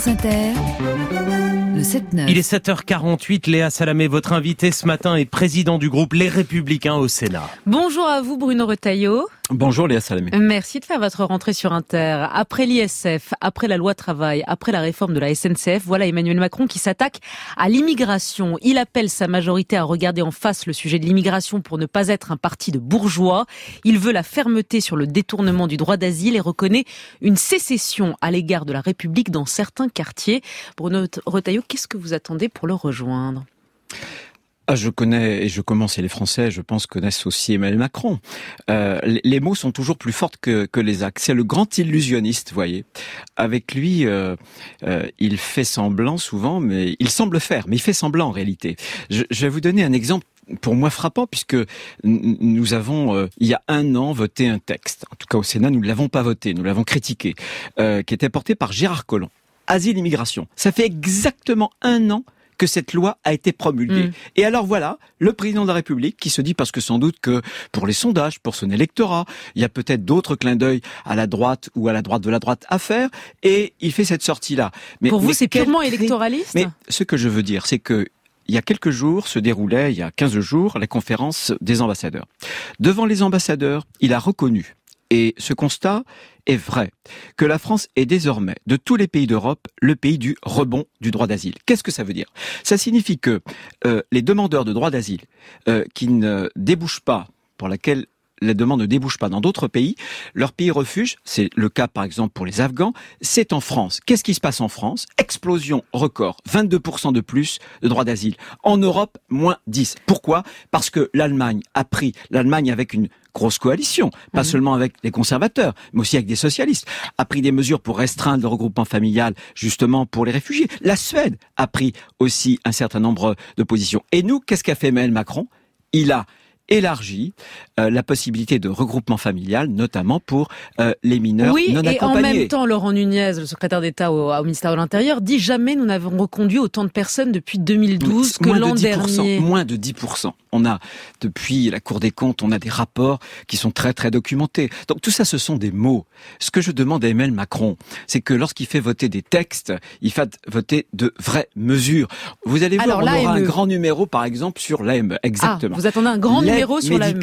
France Inter, le 7-9. Il est 7h48, Léa Salamé, votre invité ce matin est président du groupe Les Républicains au Sénat. Bonjour à vous Bruno Retailleau. Bonjour Léa Salamé. Merci de faire votre rentrée sur Inter. Après l'ISF, après la loi travail, après la réforme de la SNCF, voilà Emmanuel Macron qui s'attaque à l'immigration. Il appelle sa majorité à regarder en face le sujet de l'immigration pour ne pas être un parti de bourgeois. Il veut la fermeté sur le détournement du droit d'asile et reconnaît une sécession à l'égard de la République dans certains quartiers. Bruno Retailleau, qu'est-ce que vous attendez pour le rejoindre ? Je connais, et je commence, et les Français, je pense, connaissent aussi Emmanuel Macron. Les mots sont toujours plus forts que les actes. C'est le grand illusionniste, vous voyez. Avec lui, il fait semblant souvent, mais il semble faire, mais il fait semblant en réalité. Je vais vous donner un exemple pour moi frappant, puisque nous avons, il y a un an, voté un texte. En tout cas, au Sénat, nous ne l'avons pas voté, nous l'avons critiqué, qui était porté par Gérard Collomb. Asile-immigration. Ça fait exactement un an que cette loi a été promulguée. Et alors voilà, le président de la République qui se dit, parce que sans doute que pour les sondages, pour son électorat, il y a peut-être d'autres clins d'œil à la droite ou à la droite de la droite à faire, et il fait cette sortie-là. Pour vous, c'est purement électoraliste ? Mais ce que je veux dire, c'est que il y a quelques jours se déroulait, il y a 15 jours, la conférence des ambassadeurs. Devant les ambassadeurs, il a reconnu, et ce constat est vrai, que la France est désormais, de tous les pays d'Europe, le pays du rebond du droit d'asile. Qu'est-ce que ça veut dire ? Ça signifie que les demandeurs de droit d'asile qui ne débouchent pas, pour laquelle les demandes ne débouchent pas dans d'autres pays, leur pays refuge, c'est le cas par exemple pour les Afghans, c'est en France. Qu'est-ce qui se passe en France ? Explosion record, 22% de plus de droits d'asile. En Europe, moins 10. Pourquoi ? Parce que l'Allemagne avec une grosse coalition, pas seulement avec les conservateurs, mais aussi avec des socialistes, a pris des mesures pour restreindre le regroupement familial, justement pour les réfugiés. La Suède a pris aussi un certain nombre de positions. Et nous, qu'est-ce qu'a fait Emmanuel Macron ? Il a élargi la possibilité de regroupement familial, notamment pour les mineurs non accompagnés. Oui, et en même temps, Laurent Nunez, le secrétaire d'État au ministère de l'Intérieur, dit jamais nous n'avons reconduit autant de personnes depuis 2012 que l'an dernier. Moins de 10%. On a, depuis la Cour des comptes, on a des rapports qui sont très très documentés. Donc tout ça, ce sont des mots. Ce que je demande à Emmanuel Macron, c'est que lorsqu'il fait voter des textes, il fait voter de vraies mesures. Vous allez voir, on aura un grand numéro, par exemple, sur l'AME. Exactement. Vous attendez un grand numéro sur l'AME.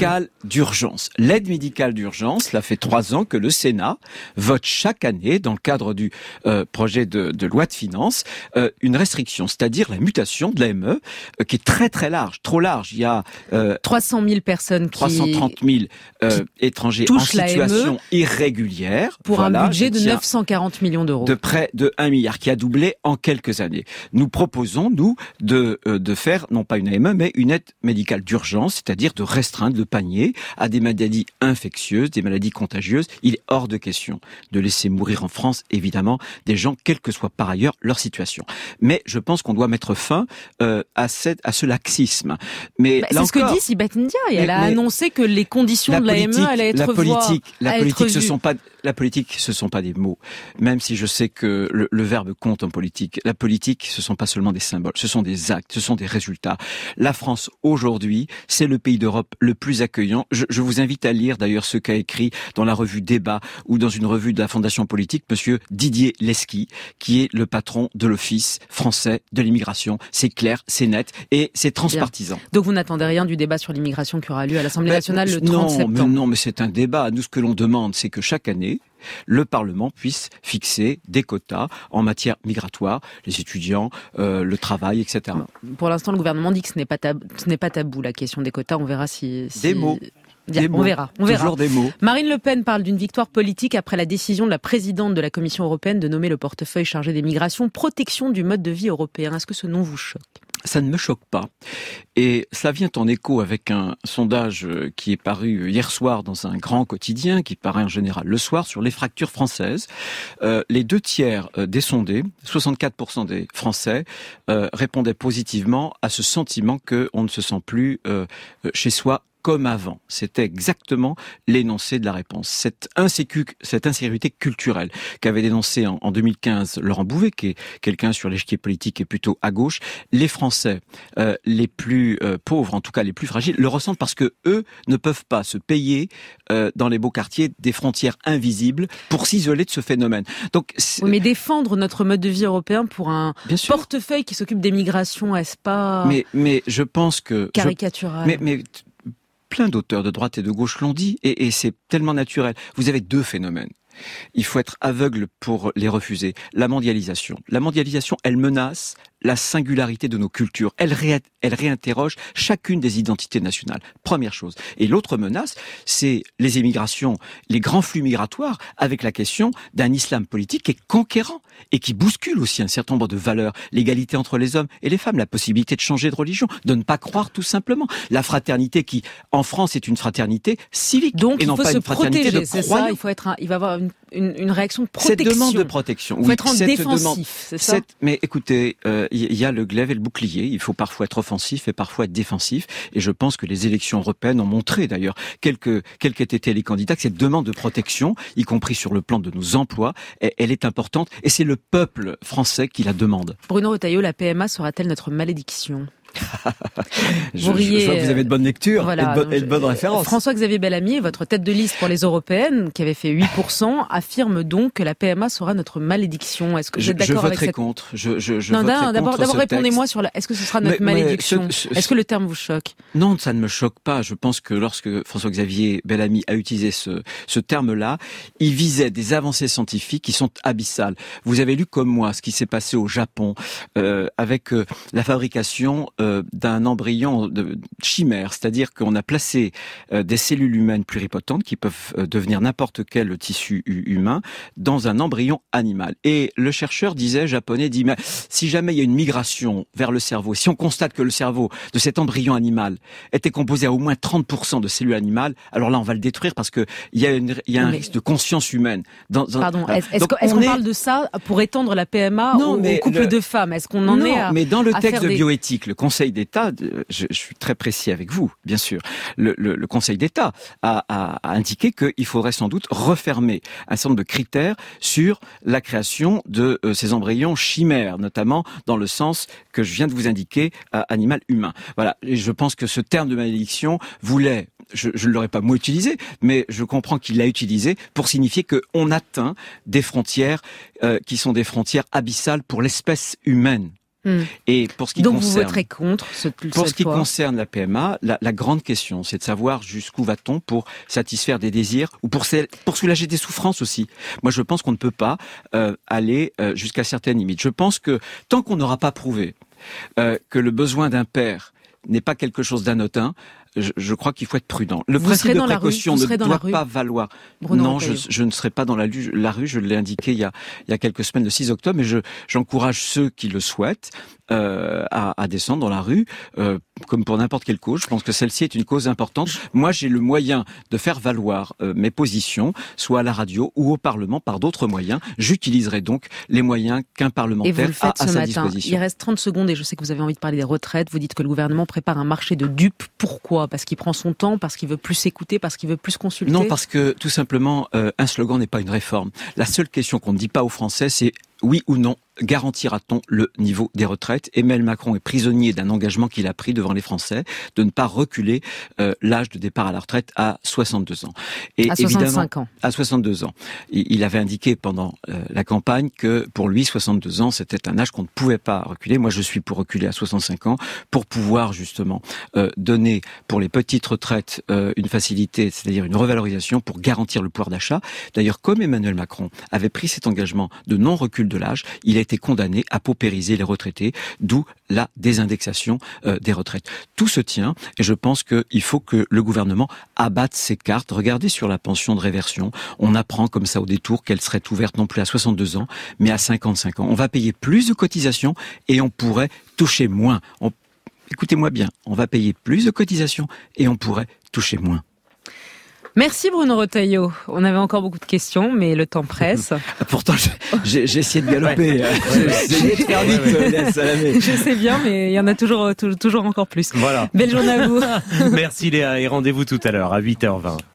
L'aide médicale d'urgence, cela fait 3 ans que le Sénat vote chaque année, dans le cadre du projet de loi de finances, une restriction, c'est-à-dire la mutation de l'AME, qui est très très large, trop large. Il y a 300 000 personnes 330 000 étrangers en situation irrégulière. Pour un budget de 940 millions d'euros. De près de 1 milliard, qui a doublé en quelques années. Nous proposons, nous, de faire, non pas une AME, mais une aide médicale d'urgence, c'est-à-dire de restreindre le panier à des maladies infectieuses, des maladies contagieuses. Il est hors de question de laisser mourir en France, évidemment, des gens, quelle que soit par ailleurs leur situation. Mais je pense qu'on doit mettre fin à ce laxisme. Mais c'est ce que dit Sibeth Ndiaye. Elle a annoncé que les conditions de l'AME allaient être vues. La politique, ce sont pas des mots. Même si je sais que le verbe compte en politique. La politique, ce sont pas seulement des symboles. Ce sont des actes, ce sont des résultats. La France, aujourd'hui, c'est le pays d'Europe le plus accueillant. Je vous invite à lire d'ailleurs ce qu'a écrit dans la revue Débat ou dans une revue de la Fondation Politique, monsieur Didier Lesky, qui est le patron de l'Office français de l'immigration. C'est clair, c'est net et c'est transpartisan. Bien. Donc vous n'attendez rien du débat sur l'immigration qui aura lieu à l'Assemblée nationale le 30 septembre. Non, mais c'est un débat. Nous, ce que l'on demande, c'est que chaque année, le Parlement puisse fixer des quotas en matière migratoire, les étudiants, le travail, etc. Pour l'instant, le gouvernement dit que ce n'est pas tabou, la question des quotas. On verra si... Des mots. On verra. Toujours des mots. Marine Le Pen parle d'une victoire politique après la décision de la présidente de la Commission européenne de nommer le portefeuille chargé des migrations protection du mode de vie européen. Est-ce que ce nom vous choque ? Ça ne me choque pas. Et cela vient en écho avec un sondage qui est paru hier soir dans un grand quotidien, qui paraît en général le soir, sur les fractures françaises. Les 2/3 des sondés, 64% des Français, répondaient positivement à ce sentiment qu'on ne se sent plus chez soi comme avant. C'était exactement l'énoncé de la réponse. Cette insécurité culturelle qu'avait dénoncé en 2015 Laurent Bouvet, qui est quelqu'un sur l'échiquier politique et plutôt à gauche, les Français les plus pauvres, en tout cas les plus fragiles, le ressentent parce que eux ne peuvent pas se payer dans les beaux quartiers des frontières invisibles pour s'isoler de ce phénomène. Donc, oui, mais défendre notre mode de vie européen pour un portefeuille qui s'occupe des migrations, est-ce pas mais je pense que caricatural. Mais plein d'auteurs de droite et de gauche l'ont dit, et c'est tellement naturel. Vous avez deux phénomènes. Il faut être aveugle pour les refuser. La mondialisation. La mondialisation, elle menace la singularité de nos cultures. Elle réinterroge chacune des identités nationales. Première chose. Et l'autre menace, c'est les émigrations, les grands flux migratoires, avec la question d'un islam politique qui est conquérant et qui bouscule aussi un certain nombre de valeurs. L'égalité entre les hommes et les femmes, la possibilité de changer de religion, de ne pas croire tout simplement. La fraternité qui, en France, est une fraternité civique. Donc, et non pas une fraternité de croyants. Il va avoir une réaction de protection. Cette demande de protection. Il faut être en défensif, c'est ça? Mais écoutez, il y a le glaive et le bouclier. Il faut parfois être offensif et parfois être défensif. Et je pense que les élections européennes ont montré d'ailleurs, quels qu'aient été les candidats, que cette demande de protection, y compris sur le plan de nos emplois, elle est importante. Et c'est le peuple français qui la demande. Bruno Retailleau, la PMA sera-t-elle notre malédiction? Je vois que vous avez de bonnes lectures, voilà, et de bonnes références. François-Xavier Bellamy, votre tête de liste pour les européennes, qui avait fait 8%, affirme donc que la PMA sera notre malédiction. Est-ce que vous êtes d'accord avec cette... contre. D'abord répondez-moi sur est-ce que ce sera notre malédiction? Est-ce que le terme vous choque? Non, ça ne me choque pas. Je pense que lorsque François-Xavier Bellamy a utilisé ce terme-là, il visait des avancées scientifiques qui sont abyssales. Vous avez lu comme moi ce qui s'est passé au Japon avec la fabrication d'un embryon de chimère, c'est-à-dire qu'on a placé des cellules humaines pluripotentes qui peuvent devenir n'importe quel tissu humain dans un embryon animal. Et le chercheur japonais dit, mais si jamais il y a une migration vers le cerveau, si on constate que le cerveau de cet embryon animal était composé à au moins 30% de cellules animales, alors là on va le détruire parce que il y a un risque de conscience humaine. Pardon, est-ce qu'on parle de ça pour étendre la PMA au couple de femmes? Est-ce qu'on en est à... Non, mais dans le texte de bioéthique, le Conseil d'État, je suis très précis avec vous, bien sûr, le Conseil d'État a indiqué qu'il faudrait sans doute refermer un certain nombre de critères sur la création de ces embryons chimères, notamment dans le sens que je viens de vous indiquer, animal-humain. Voilà, et je pense que ce terme de malédiction voulait, je ne l'aurais pas moi utilisé, mais je comprends qu'il l'a utilisé pour signifier qu'on atteint des frontières qui sont des frontières abyssales pour l'espèce humaine. Et pour ce qui Donc concerne, vous voterez contre pour ce qui concerne la PMA, la grande question, c'est de savoir jusqu'où va-t-on pour satisfaire des désirs ou pour soulager des souffrances aussi. Moi, je pense qu'on ne peut pas aller jusqu'à certaines limites. Je pense que tant qu'on n'aura pas prouvé que le besoin d'un père n'est pas quelque chose d'anodin, je crois qu'il faut être prudent. Le principe de précaution ne doit pas valoir. Bruno non, je ne serai pas dans la rue. Je l'ai indiqué il y a quelques semaines, le 6 octobre, mais j'encourage ceux qui le souhaitent à descendre dans la rue, comme pour n'importe quelle cause. Je pense que celle-ci est une cause importante. Moi, j'ai le moyen de faire valoir mes positions, soit à la radio ou au Parlement, par d'autres moyens. J'utiliserai donc les moyens qu'un parlementaire a à sa disposition. Il reste 30 secondes et je sais que vous avez envie de parler des retraites. Vous dites que le gouvernement prépare un marché de dupes. Pourquoi? Parce qu'il prend son temps, parce qu'il veut plus s'écouter, parce qu'il veut plus consulter? Non, parce que tout simplement, un slogan n'est pas une réforme. La seule question qu'on ne dit pas aux Français, c'est oui ou non, garantira-t-on le niveau des retraites? Emmanuel Macron est prisonnier d'un engagement qu'il a pris devant les Français de ne pas reculer l'âge de départ à la retraite à 62 ans. Et à 65 ans. À 62 ans. Il avait indiqué pendant la campagne que pour lui, 62 ans, c'était un âge qu'on ne pouvait pas reculer. Moi, je suis pour reculer à 65 ans pour pouvoir justement donner pour les petites retraites une facilité, c'est-à-dire une revalorisation pour garantir le pouvoir d'achat. D'ailleurs, comme Emmanuel Macron avait pris cet engagement de non-recul de l'âge, il a été condamné à paupériser les retraités, d'où la désindexation des retraites. Tout se tient et je pense qu'il faut que le gouvernement abatte ses cartes. Regardez sur la pension de réversion, on apprend comme ça au détour qu'elle serait ouverte non plus à 62 ans, mais à 55 ans. On va payer plus de cotisations et on pourrait toucher moins. Écoutez-moi bien, on va payer plus de cotisations et on pourrait toucher moins. Merci Bruno Retailleau. On avait encore beaucoup de questions, mais le temps presse. Pourtant, j'ai essayé de galoper. J'ai essayé de faire vite, Léa Salamé. Je sais bien, mais il y en a toujours encore plus. Voilà. Belle journée à vous. Merci Léa et rendez-vous tout à l'heure à 8h20.